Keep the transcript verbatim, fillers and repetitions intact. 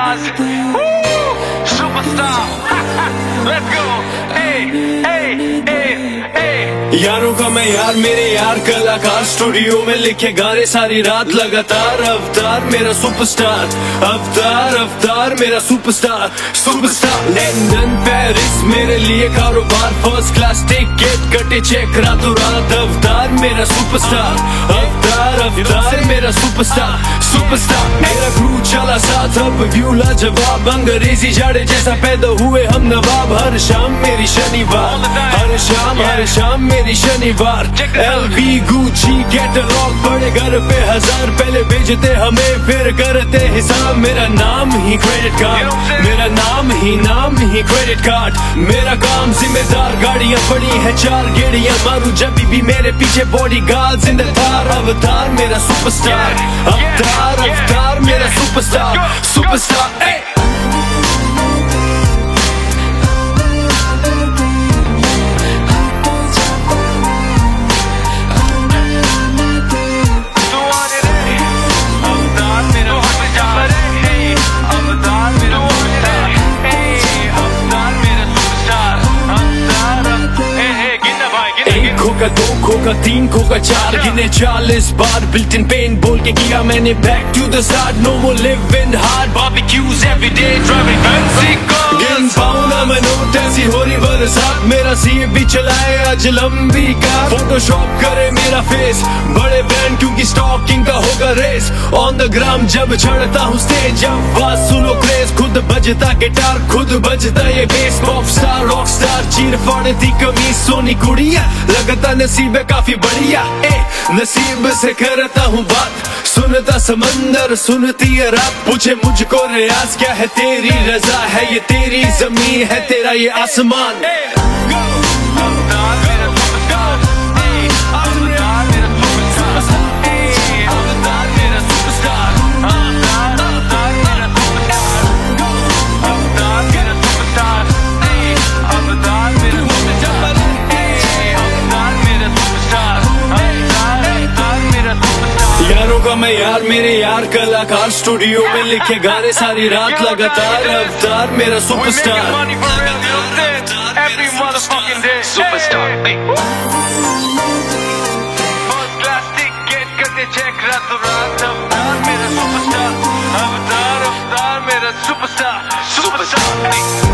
आवाज superstar. Let's go. यारों का मैं यार, मेरे यार कलाकार, स्टूडियो में लिखे गाने सारी रात लगातार। अवतार मेरा सुपरस्टार, अवतार अवतार मेरा सुपरस्टार, सुपरस्टार। लंदन पेरिस मेरे लिए कारोबार, फर्स्ट क्लास टिकट कटे चेक रातों रात। अवतार मेरा सुपरस्टार, अवतार अवतार मेरा सुपरस्टार, सुपरस्टार। मेरा क्रू चला साथ, अब व्यू लाजवाब, अंग्रेजी जाड़े जैसा पैदा हुए हम नवाब। हर शाम मेरी शनिवार, हर शाम हर शाम मेरी शनिवार। एलवी गुची कैटलॉग, बड़े घर पे हजार, पहले भेजते हमें फिर करते हिसाब। मेरा नाम ही क्रेडिट कार्ड, मेरा नाम ही नाम ही क्रेडिट कार्ड। मेरा काम जिम्मेदार, गाड़ियां पड़ी है चार, गेड़ियां मारू जब भी मेरे पीछे bodyguards in the car. अवतार मेरा सुपरस्टार, अवतार अवतार मेरा सुपरस्टार, सुपरस्टार। खोका दो खोका तीन खोका चार, गिने चालीस बार बिल्ट इन पेन बोल के किया मैंने back to the start. No more living hard, barbecues every day, driving fancy cars. गिन पाऊं ना मैं नोट, ऐसी हो रही बरसात। मेरा सीएफ भी चलाए आज लंबी कार, फोटोशॉप करे मेरा फेस, बड़े ब्रांड क्योंकि स्टॉकिंग का होगा रेस। ऑन द ग्राम जब चढ़ता हूँ स्टेज, जब बात सुनो क्रेज, खुद बजता गिटार खुद बजता ये bass. Pop star rock star, चीर फाड़ती कमीज सोनी गुड़िया, लगता नसीब है काफी बढ़िया। ए नसीब से करता हूँ बात, सुनता समंदर सुनती है रात। पूछे मुझको रियाज क्या है तेरी रजा, है ये तेरी जमीन है तेरा ये आसमान। यारों का मैं यार, मेरे यार कलाकार, स्टूडियो में लिखे गाने सारी रात लगातार। अवतार मेरा सुपरस्टार, सुपरस्टार, अवतार अवतार मेरा सुपरस्टार, सुपरस्टार।